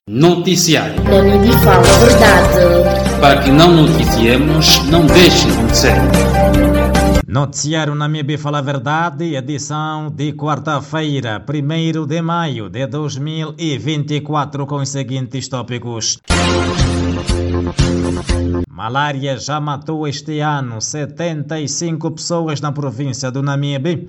Noticiário. Namíbia fala a verdade. Para que não noticiemos, não deixe de acontecer. Noticiário Namíbia fala a verdade, edição de quarta-feira, 1º de maio de 2024, com os seguintes tópicos. Malária já matou este ano 75 pessoas na província do Namibe.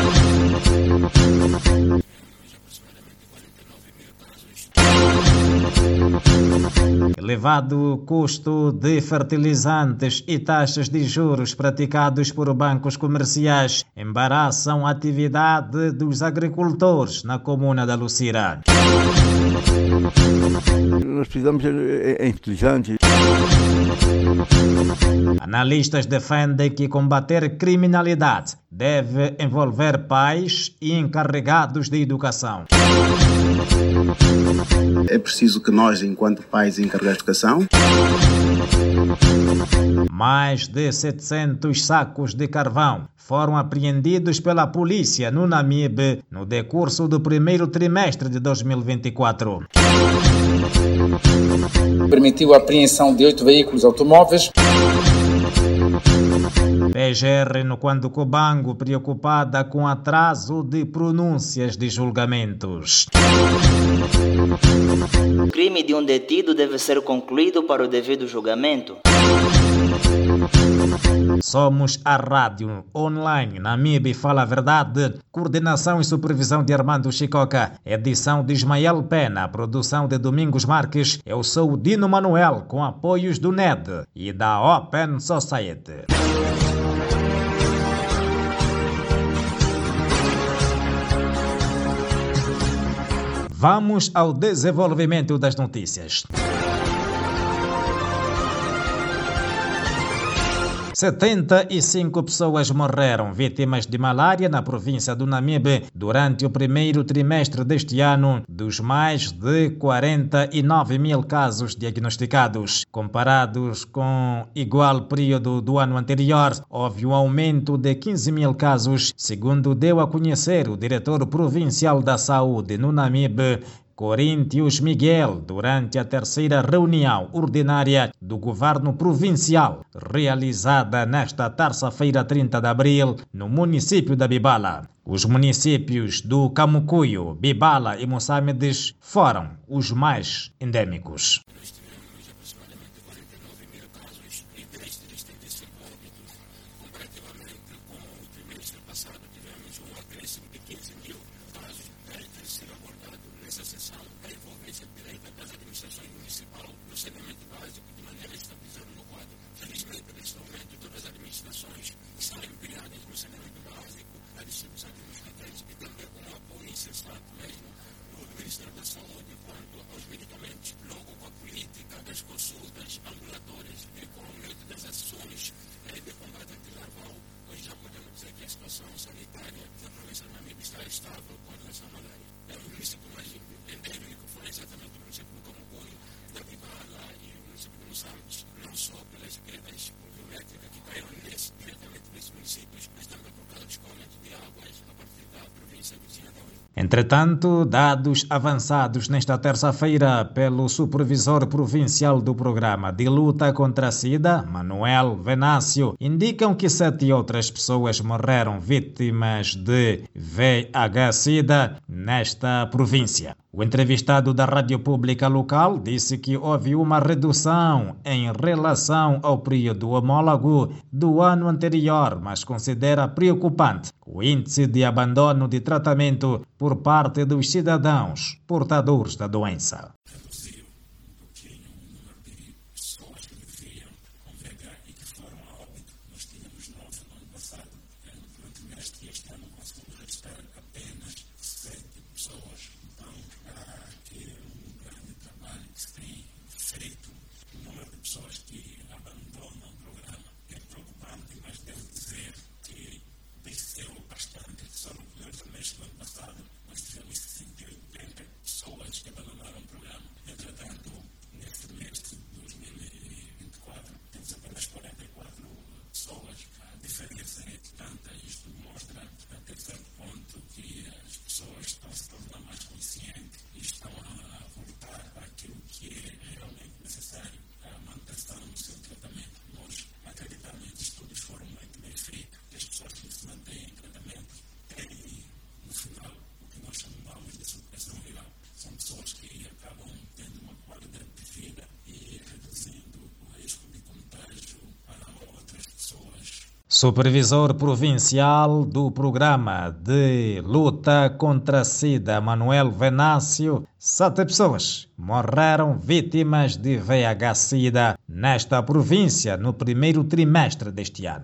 Elevado custo de fertilizantes e taxas de juros praticados por bancos comerciais embaraçam a atividade dos agricultores na comuna da Lucira. Nós precisamos é inteligente. Analistas defendem que combater criminalidade deve envolver pais e encarregados de educação. É preciso que nós, enquanto pais e encarregados de educação, mais de 700 sacos de carvão foram apreendidos pela polícia no Namibe no decurso do primeiro trimestre de 2024. Permitiu a apreensão de 8 veículos automóveis. PGR no Cubango, preocupada com atraso de pronúncias de julgamentos. O crime de um detido deve ser concluído para o devido julgamento. Somos a rádio online Namíbia fala a verdade. Coordenação e supervisão de Armando Chicoca. Edição de Ismael Pena. Produção de Domingos Marques. Eu sou o Dino Manuel, com apoios do NED e da Open Society. Vamos ao desenvolvimento das notícias. 75 pessoas morreram vítimas de malária na província do Namibe durante o primeiro trimestre deste ano, dos mais de 49 mil casos diagnosticados. Comparados com igual período do ano anterior, houve um aumento de 15 mil casos, segundo deu a conhecer o diretor provincial da saúde no Namibe, Coríntios Miguel, durante a terceira reunião ordinária do governo provincial, realizada nesta terça-feira, 30 de abril, no município da Bibala. Os municípios do Camucuio, Bibala e Moçambiques foram os mais endêmicos. Entretanto, dados avançados nesta terça-feira pelo supervisor provincial do programa de luta contra a SIDA, Manuel Venácio, indicam que 7 outras pessoas morreram vítimas de VIH-Sida nesta província. O entrevistado da rádio pública local disse que houve uma redução em relação ao período homólogo do ano anterior, mas considera preocupante o índice de abandono de tratamento por parte dos cidadãos portadores da doença. Supervisor provincial do programa de luta contra a SIDA, Manuel Venácio, 7 pessoas morreram vítimas de VIH-Sida nesta província no primeiro trimestre deste ano.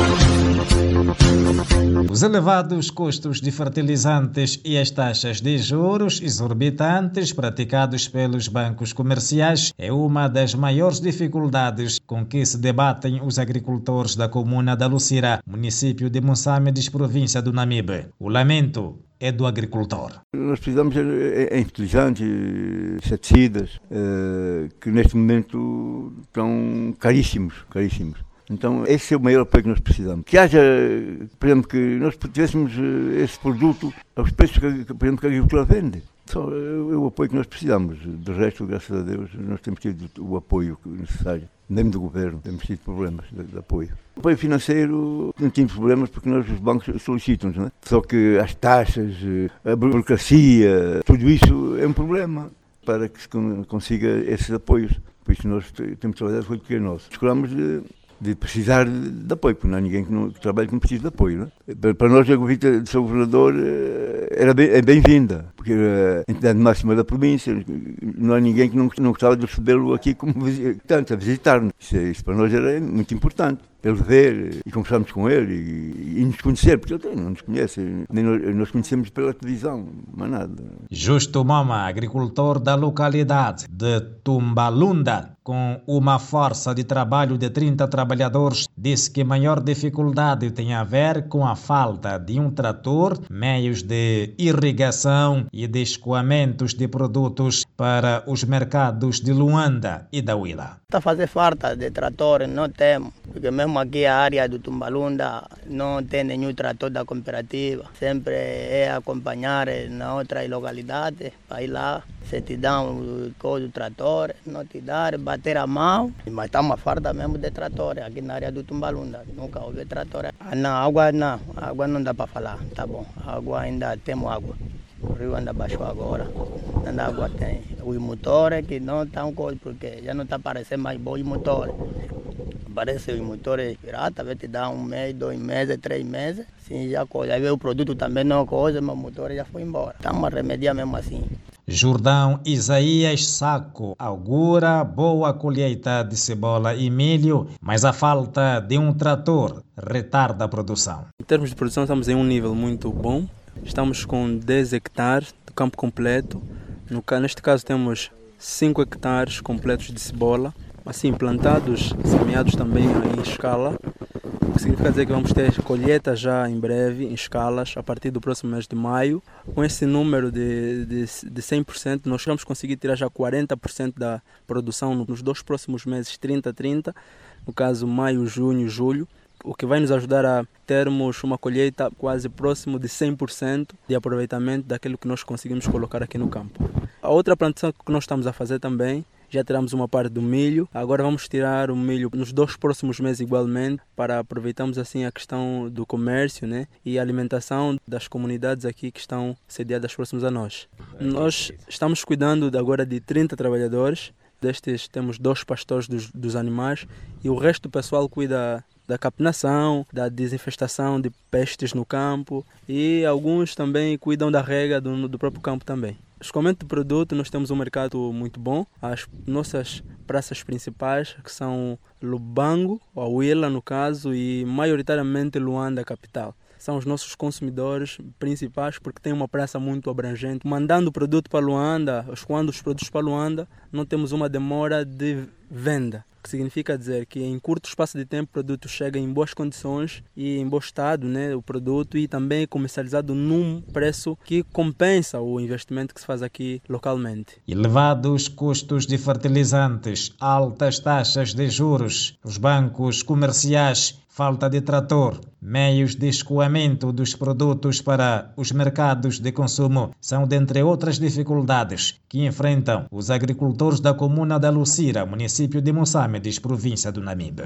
Os elevados custos de fertilizantes e as taxas de juros exorbitantes praticados pelos bancos comerciais é uma das maiores dificuldades com que se debatem os agricultores da comuna da Lucira, município de Moçambique, província do Namibe. O lamento é do agricultor. Nós precisamos de fertilizantes, inseticidas, que neste momento estão caríssimos. Então, esse é o maior apoio que nós precisamos. Que haja, por exemplo, que nós tivéssemos esse produto aos preços que, por exemplo, que a agricultura vende. Só é o apoio que nós precisamos. Do resto, graças a Deus, nós temos tido o apoio necessário. Nem do governo, temos tido problemas de apoio. O apoio financeiro não temos problemas porque nós, os bancos solicitam-nos, não é? Só que as taxas, a burocracia, tudo isso é um problema para que se consiga esses apoios. Por isso nós temos trabalhado com o que é nosso. Escolhamos de precisar de apoio, porque não há ninguém que trabalhe que não precise de apoio. Não é? Para nós, a visita do Sr. Governador é bem-vinda, porque a entidade máxima da província, não há ninguém que não gostava de recebê-lo aqui como visitante, a visitar-nos. Isso para nós era muito importante, para ele ver e conversarmos com ele e nos conhecer, porque ele não nos conhece, nem nós conhecemos pela televisão, mas nada. Justo Mama, agricultor da localidade de Tumbalunda, com uma força de trabalho de 30 trabalhadores, disse que a maior dificuldade tem a ver com a falta de um trator, meios de irrigação e de escoamentos de produtos para os mercados de Luanda e da Huila. Está a fazer falta de trator, não temos, porque mesmo aqui a área do Tumbalunda não tem nenhum trator da cooperativa. Sempre é acompanhar na outras localidades, para ir lá, se te dão o trator, não te dá, bater a mão. Mas está uma falta mesmo de trator aqui na área do Tumbalunda, nunca houve trator. Água não dá para falar, tá bom, água ainda temos água. O rio anda baixo agora, ainda água tem. Os motores que não estão coisa, porque já não está aparecendo mais bons motores. Aparece os motores pirata, vai te dar 1 mês, 2 meses, 3 meses, sim, já coisa. Aí o produto também não coisa, mas o motor já foi embora. Estamos a remediar mesmo assim. Jordão Isaías Saco augura boa colheita de cebola e milho, mas a falta de um trator retarda a produção. Em termos de produção, estamos em um nível muito bom. Estamos com 10 hectares de campo completo. Neste caso temos 5 hectares completos de cebola, assim plantados, semeados também em escala. O que significa dizer que vamos ter colheita já em breve, em escalas, a partir do próximo mês de maio. Com esse número de 100%, nós vamos conseguir tirar já 40% da produção nos 2 próximos meses, 30, no caso maio, junho, julho. O que vai nos ajudar a termos uma colheita quase próximo de 100% de aproveitamento daquilo que nós conseguimos colocar aqui no campo. A outra plantação que nós estamos a fazer também, já tiramos uma parte do milho, agora vamos tirar o milho nos 2 próximos meses igualmente, para aproveitarmos assim a questão do comércio, né, e a alimentação das comunidades aqui que estão sediadas próximas a nós. Nós estamos cuidando agora de 30 trabalhadores, destes temos 2 pastores dos animais e o resto do pessoal cuida da capinação, da desinfestação de pestes no campo e alguns também cuidam da rega do próprio campo também. Escoamento de produto, nós temos um mercado muito bom. As nossas praças principais, que são Lubango, a Huila no caso, e maioritariamente Luanda, capital. São os nossos consumidores principais porque tem uma praça muito abrangente. Mandando o produto para Luanda, escoando os produtos para Luanda, não temos uma demora de venda. O que significa dizer que em curto espaço de tempo o produto chega em boas condições e em bom estado, né, o produto, e também comercializado num preço que compensa o investimento que se faz aqui localmente. Elevados custos de fertilizantes, altas taxas de juros, os bancos comerciais, falta de trator, meios de escoamento dos produtos para os mercados de consumo são, dentre outras dificuldades, que enfrentam os agricultores da comuna da Lucira, município de Moçambique, Moçambique, província do Namibe.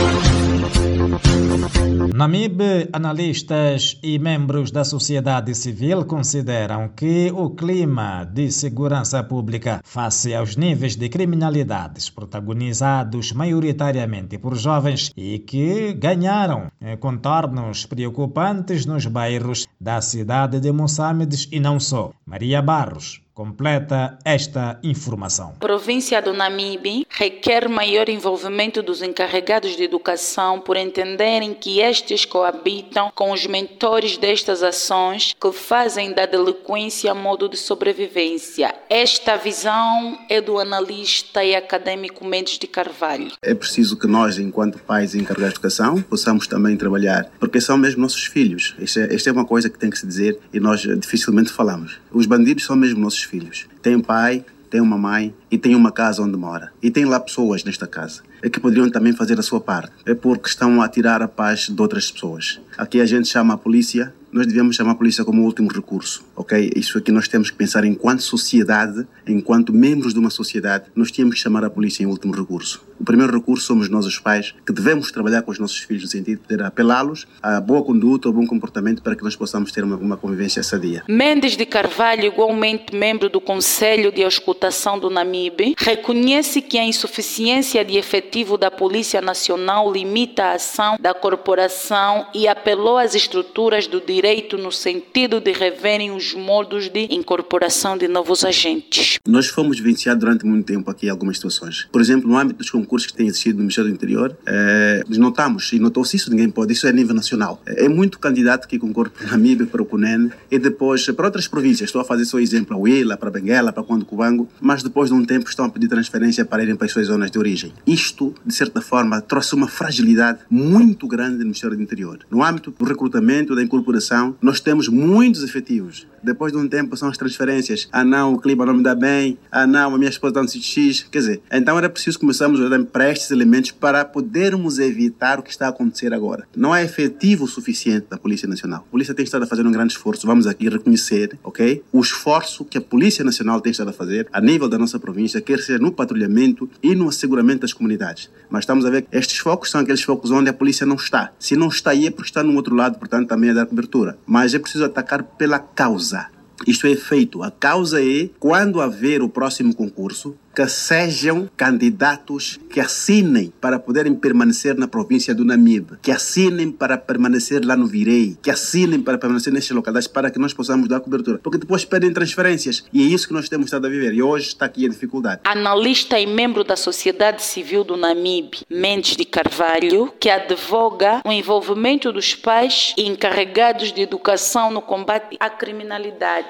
Namibe, analistas e membros da sociedade civil consideram que o clima de segurança pública face aos níveis de criminalidades protagonizados maioritariamente por jovens e que ganharam contornos preocupantes nos bairros da cidade de Moçambique e não só. Maria Barros completa esta informação. A província do Namibe requer maior envolvimento dos encarregados de educação por entenderem que estes coabitam com os mentores destas ações que fazem da delinquência modo de sobrevivência. Esta visão é do analista e acadêmico Mendes de Carvalho. É preciso que nós, enquanto pais e encarregados de educação, possamos também trabalhar, porque são mesmo nossos filhos. Esta é uma coisa que tem que se dizer e nós dificilmente falamos. Os bandidos são mesmo nossos filhos. Tem um pai, tem uma mãe e tem uma casa onde mora. E tem lá pessoas nesta casa que poderiam também fazer a sua parte. É porque estão a tirar a paz de outras pessoas. Aqui a gente chama a polícia, nós devemos chamar a polícia como último recurso, ok? Isso aqui nós temos que pensar enquanto sociedade, enquanto membros de uma sociedade, nós temos que chamar a polícia em último recurso. O primeiro recurso somos nós os pais, que devemos trabalhar com os nossos filhos no sentido de poder apelá-los a boa conduta, ao bom comportamento para que nós possamos ter uma convivência sadia. Mendes de Carvalho, igualmente membro do Conselho de Auscultação do Namibe, reconhece que a insuficiência de efetivo da Polícia Nacional limita a ação da corporação e apelou às estruturas do direito no sentido de reverem os modos de incorporação de novos agentes. Nós fomos vivenciados durante muito tempo aqui em algumas situações. Por exemplo, no âmbito dos concursos que têm existido no Ministério do Interior, notamos, e notou-se isso, ninguém pode, isso é a nível nacional. É muito candidato que concorre para o Namibe, para o Cunene e depois para outras províncias. Estou a fazer só exemplo, a Huila, para Benguela, para Conde Cubango, mas depois de um tempo estão a pedir transferência para irem para as suas zonas de origem. Isto, de certa forma, trouxe uma fragilidade muito grande no Ministério do Interior. No âmbito do recrutamento, da incorporação, nós temos muitos efetivos. Depois de um tempo são as transferências. Ah não, o clima não me dá bem. Ah não, a minha esposa está no X. Quer dizer, então era preciso começarmos a olhar para estes elementos para podermos evitar o que está a acontecer agora. Não é efetivo o suficiente da Polícia Nacional. A Polícia tem estado a fazer um grande esforço. Vamos aqui reconhecer, ok? O esforço que a Polícia Nacional tem estado a fazer a nível da nossa província, quer seja no patrulhamento e no asseguramento das comunidades. Mas estamos a ver que estes focos são aqueles focos onde a polícia não está. Se não está aí é porque está no outro lado, portanto também é dar cobertura. Mas é preciso atacar pela causa. Isto é feito. A causa é, quando haver o próximo concurso, que sejam candidatos que assinem para poderem permanecer na província do Namibe, que assinem para permanecer lá no Virei, que assinem para permanecer nestas localidades para que nós possamos dar cobertura. Porque depois pedem transferências e é isso que nós temos estado a viver. E hoje está aqui a dificuldade. Analista e membro da sociedade civil do Namibe, Mendes de Carvalho, que advoga o envolvimento dos pais e encarregados de educação no combate à criminalidade.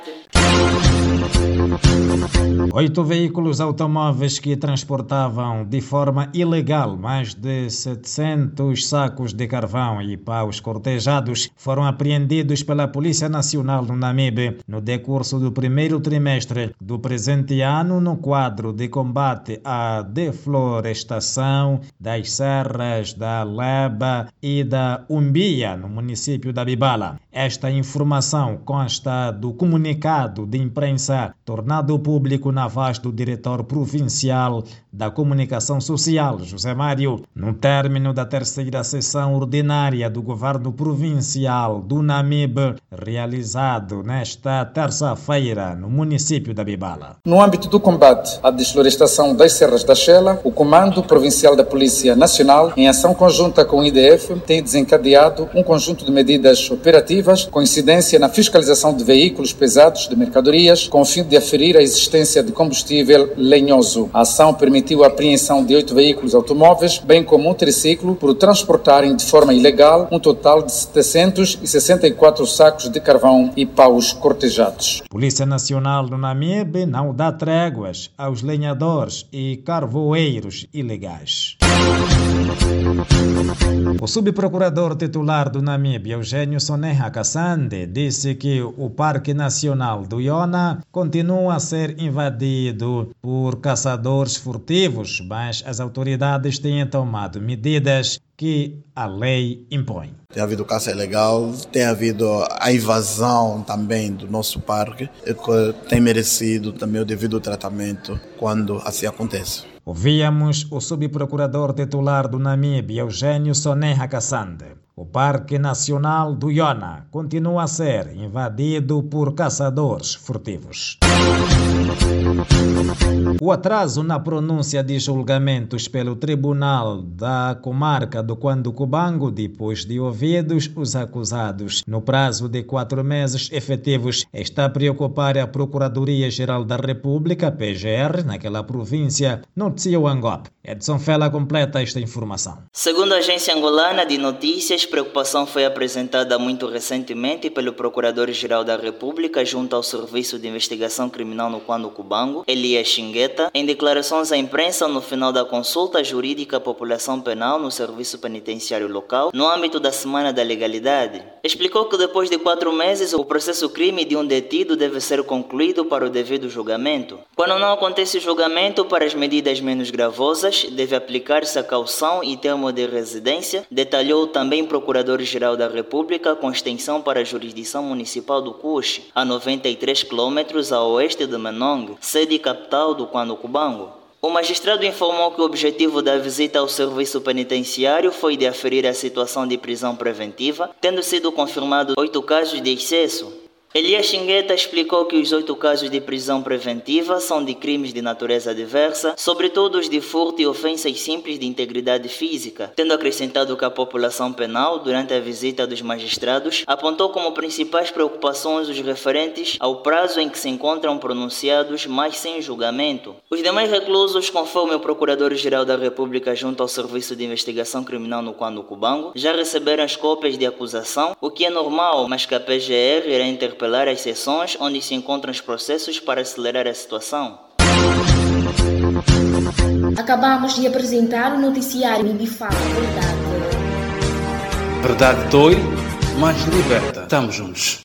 8 veículos automóveis que transportavam de forma ilegal mais de 700 sacos de carvão e paus cortejados foram apreendidos pela Polícia Nacional no Namibe no decurso do primeiro trimestre do presente ano no quadro de combate à deflorestação das serras da Leba e da Umbia, no município da Bibala. Esta informação consta do comunicado de imprensa tornado público na voz do diretor provincial da Comunicação Social, José Mário, no término da terceira sessão ordinária do Governo Provincial do Namibe, realizado nesta terça-feira no município da Bibala. No âmbito do combate à desflorestação das Serras da Xela, o Comando Provincial da Polícia Nacional, em ação conjunta com o IDF, tem desencadeado um conjunto de medidas operativas com incidência na fiscalização de veículos pesados de mercadorias, com o fim de aferir a existência de combustível lenhoso. A ação permitiu a apreensão de 8 veículos automóveis, bem como um triciclo, por transportarem de forma ilegal um total de 764 sacos de carvão e paus cortejados. Polícia Nacional do Namibe não dá tréguas aos lenhadores e carvoeiros ilegais. O subprocurador titular do Namibe, Eugênio Soneha Kassande, disse que o Parque Nacional do Iona continua a ser invadido por caçadores furtivos, mas as autoridades têm tomado medidas que a lei impõe. Tem havido caça ilegal, tem havido a invasão também do nosso parque, que tem merecido também o devido tratamento quando assim acontece. Ouvíamos o subprocurador titular do Namíbia, Eugênio Soneha Kassande. O Parque Nacional do Iona continua a ser invadido por caçadores furtivos. O atraso na pronúncia de julgamentos pelo Tribunal da Comarca do Cuando-Cubango, depois de ouvidos os acusados no prazo de 4 meses efetivos, está a preocupar a Procuradoria-Geral da República, PGR, naquela província, noticiou Angop. Edson Fela completa esta informação. Segundo a agência angolana de notícias, preocupação foi apresentada muito recentemente pelo Procurador-Geral da República junto ao Serviço de Investigação Criminal no Cuando-Cubango, Elias Xingueta, em declarações à imprensa no final da consulta jurídica à população penal no Serviço Penitenciário Local, no âmbito da Semana da Legalidade. Explicou que depois de 4 meses, o processo crime de um detido deve ser concluído para o devido julgamento. Quando não acontece o julgamento para as medidas menos gravosas, deve aplicar-se a caução e termo de residência, detalhou também o Procurador-Geral da República, com extensão para a jurisdição municipal do Cuxi, a 93 km a oeste de Menong, sede capital do Cuando-Cubango. O magistrado informou que o objetivo da visita ao serviço penitenciário foi de aferir a situação de prisão preventiva, tendo sido confirmado 8 casos de excesso. Elias Xingueta explicou que os 8 casos de prisão preventiva são de crimes de natureza diversa, sobretudo os de furto e ofensas simples de integridade física, tendo acrescentado que a população penal, durante a visita dos magistrados, apontou como principais preocupações os referentes ao prazo em que se encontram pronunciados, mas sem julgamento. Os demais reclusos, conforme o Procurador-Geral da República junto ao Serviço de Investigação Criminal no Cuando-Cubango, já receberam as cópias de acusação, o que é normal, mas que a PGR irá interpelar as sessões onde se encontram os processos para acelerar a situação. Acabamos de apresentar o noticiário Namíbia Fala Verdade. Verdade dói, mas liberta. Estamos juntos.